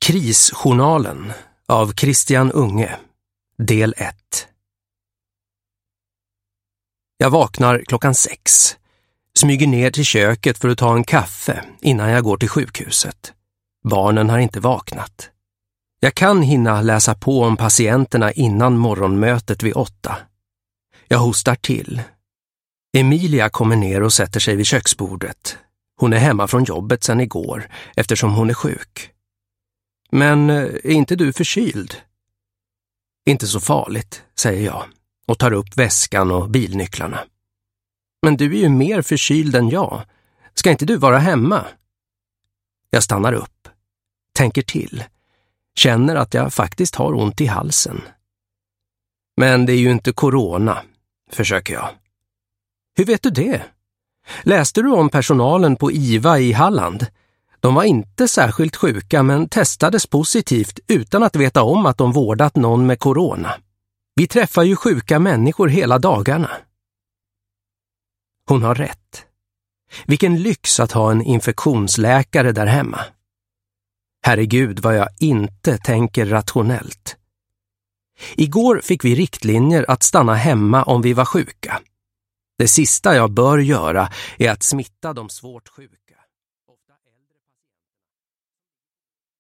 Krisjournalen av Christian Unge, del 1. Jag vaknar klockan 6. Smyger ner till köket för att ta en kaffe innan jag går till sjukhuset. Barnen har inte vaknat. Jag kan hinna läsa på om patienterna innan morgonmötet vid 8. Jag hostar till. Emilia kommer ner och sätter sig vid köksbordet. Hon är hemma från jobbet sedan igår eftersom hon är sjuk. Men är inte du förkyld? Inte så farligt, säger jag och tar upp väskan och bilnycklarna. Men du är ju mer förkyld än jag. Ska inte du vara hemma? Jag stannar upp, tänker till, känner att jag faktiskt har ont i halsen. Men det är ju inte corona, försöker jag. Hur vet du det? Läste du om personalen på IVA i Halland? De var inte särskilt sjuka men testades positivt utan att veta om att de vårdat någon med corona. Vi träffar ju sjuka människor hela dagarna. Hon har rätt. Vilken lyx att ha en infektionsläkare där hemma. Herregud vad jag inte tänker rationellt. Igår fick vi riktlinjer att stanna hemma om vi var sjuka. Det sista jag bör göra är att smitta de svårt sjuka.